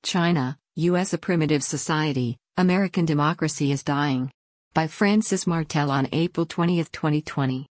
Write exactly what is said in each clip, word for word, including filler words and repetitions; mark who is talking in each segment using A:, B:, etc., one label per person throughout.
A: China, U S A Primitive Society, American Democracy is Dying. By Francis Martel on April twentieth, twenty twenty.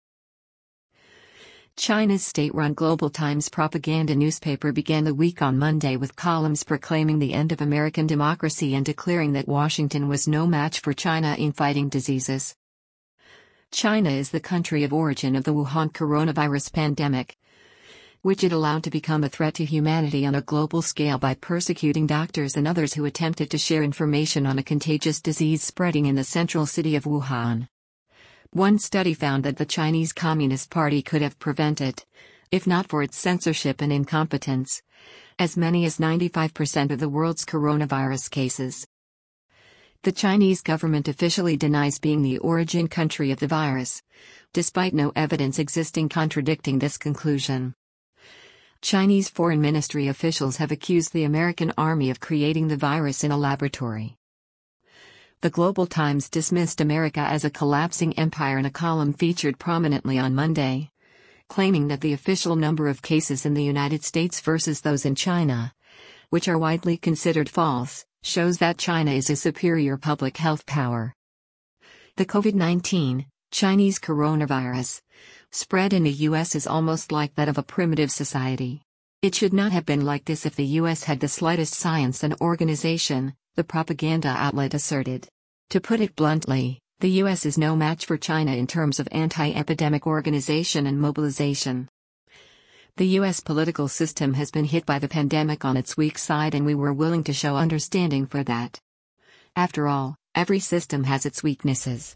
A: China's state-run Global Times propaganda newspaper began the week on Monday with columns proclaiming the end of American democracy and declaring that Washington was no match for China in fighting diseases. China is the country of origin of the Wuhan coronavirus pandemic, which it allowed to become a threat to humanity on a global scale by persecuting doctors and others who attempted to share information on a contagious disease spreading in the central city of Wuhan. One study found that the Chinese Communist Party could have prevented, if not for its censorship and incompetence, as many as ninety-five percent of the world's coronavirus cases. The Chinese government officially denies being the origin country of the virus, despite no evidence existing contradicting this conclusion. Chinese Foreign Ministry officials have accused the American army of creating the virus in a laboratory. The Global Times dismissed America as a collapsing empire in a column featured prominently on Monday, claiming that the official number of cases in the United States versus those in China, which are widely considered false, shows that China is a superior public health power. The COVID nineteen, Chinese coronavirus, spread in the U S is almost like that of a primitive society. It should not have been like this if the U S had the slightest science and organization, the propaganda outlet asserted. To put it bluntly, the U S is no match for China in terms of anti-epidemic organization and mobilization. The U S political system has been hit by the pandemic on its weak side, and we were willing to show understanding for that. After all, every system has its weaknesses.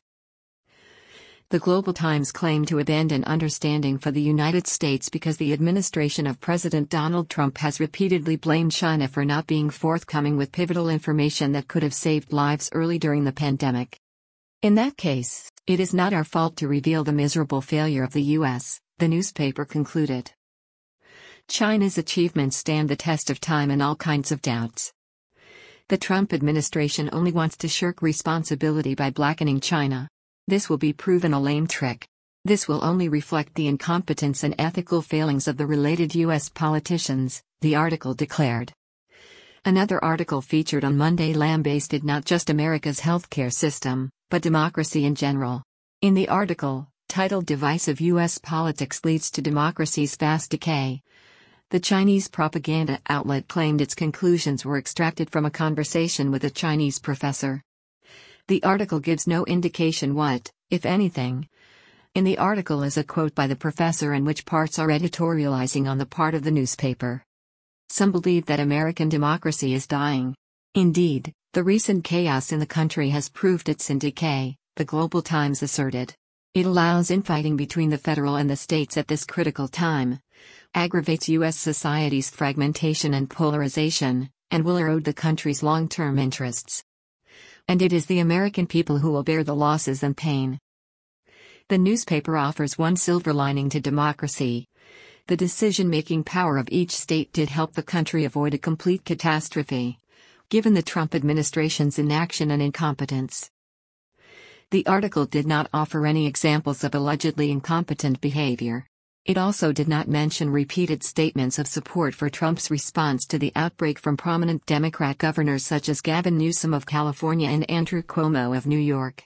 A: The Global Times claimed to abandon understanding for the United States because the administration of President Donald Trump has repeatedly blamed China for not being forthcoming with pivotal information that could have saved lives early during the pandemic. In that case, it is not our fault to reveal the miserable failure of the U S, the newspaper concluded. China's achievements stand the test of time and all kinds of doubts. The Trump administration only wants to shirk responsibility by blackening China. This will be proven a lame trick. This will only reflect the incompetence and ethical failings of the related U S politicians, the article declared. Another article featured on Monday lambasted not just America's healthcare system, but democracy in general. In the article, titled "Divisive U S Politics Leads to Democracy's Fast Decay," the Chinese propaganda outlet claimed its conclusions were extracted from a conversation with a Chinese professor. The article gives no indication what, if anything, in the article is a quote by the professor and which parts are editorializing on the part of the newspaper. Some believe that American democracy is dying. Indeed, the recent chaos in the country has proved it's in decay, the Global Times asserted. It allows infighting between the federal and the states at this critical time, aggravates U S society's fragmentation and polarization, and will erode the country's long-term interests. And it is the American people who will bear the losses and pain. The newspaper offers one silver lining to democracy. The decision-making power of each state did help the country avoid a complete catastrophe, given the Trump administration's inaction and incompetence. The article did not offer any examples of allegedly incompetent behavior. It also did not mention repeated statements of support for Trump's response to the outbreak from prominent Democrat governors such as Gavin Newsom of California and Andrew Cuomo of New York.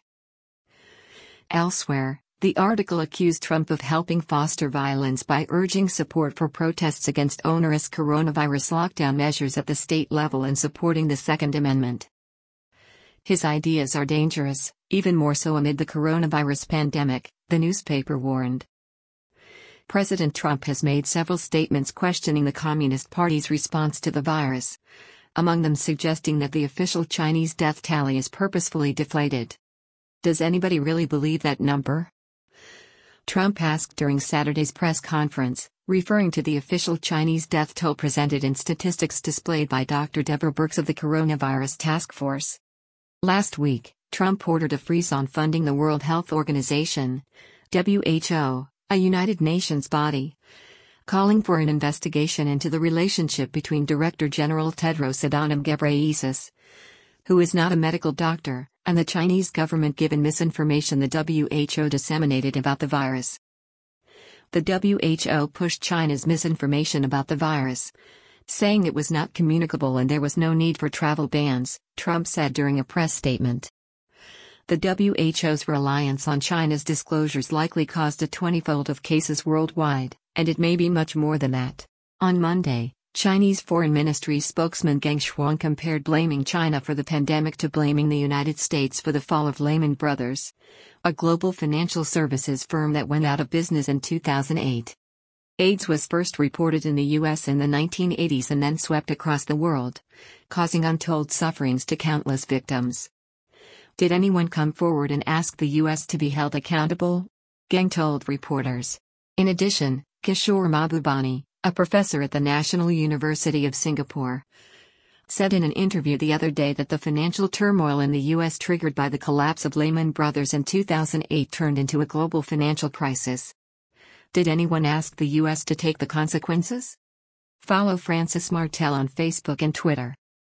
A: Elsewhere, the article accused Trump of helping foster violence by urging support for protests against onerous coronavirus lockdown measures at the state level and supporting the Second Amendment. His ideas are dangerous, even more so amid the coronavirus pandemic, the newspaper warned. President Trump has made several statements questioning the Communist Party's response to the virus, among them suggesting that the official Chinese death tally is purposefully deflated. Does anybody really believe that number? Trump asked during Saturday's press conference, referring to the official Chinese death toll presented in statistics displayed by Doctor Deborah Birx of the Coronavirus Task Force. Last week, Trump ordered a freeze on funding the World Health Organization, W H O, a United Nations body, calling for an investigation into the relationship between Director General Tedros Adhanom Ghebreyesus, who is not a medical doctor, and the Chinese government given misinformation the W H O disseminated about the virus. The W H O pushed China's misinformation about the virus, saying it was not communicable and there was no need for travel bans, Trump said during a press statement. The W H O's reliance on China's disclosures likely caused a twenty-fold of cases worldwide, and it may be much more than that. On Monday, Chinese Foreign Ministry spokesman Geng Shuang compared blaming China for the pandemic to blaming the United States for the fall of Lehman Brothers, a global financial services firm that went out of business in two thousand eight. AIDS was first reported in the U S in the nineteen eighties and then swept across the world, causing untold sufferings to countless victims. Did anyone come forward and ask the U S to be held accountable? Geng told reporters. In addition, Kishore Mahbubani, a professor at the National University of Singapore, said in an interview the other day that the financial turmoil in the U S triggered by the collapse of Lehman Brothers in two thousand eight turned into a global financial crisis. Did anyone ask the U S to take the consequences? Follow Francis Martel on Facebook and Twitter.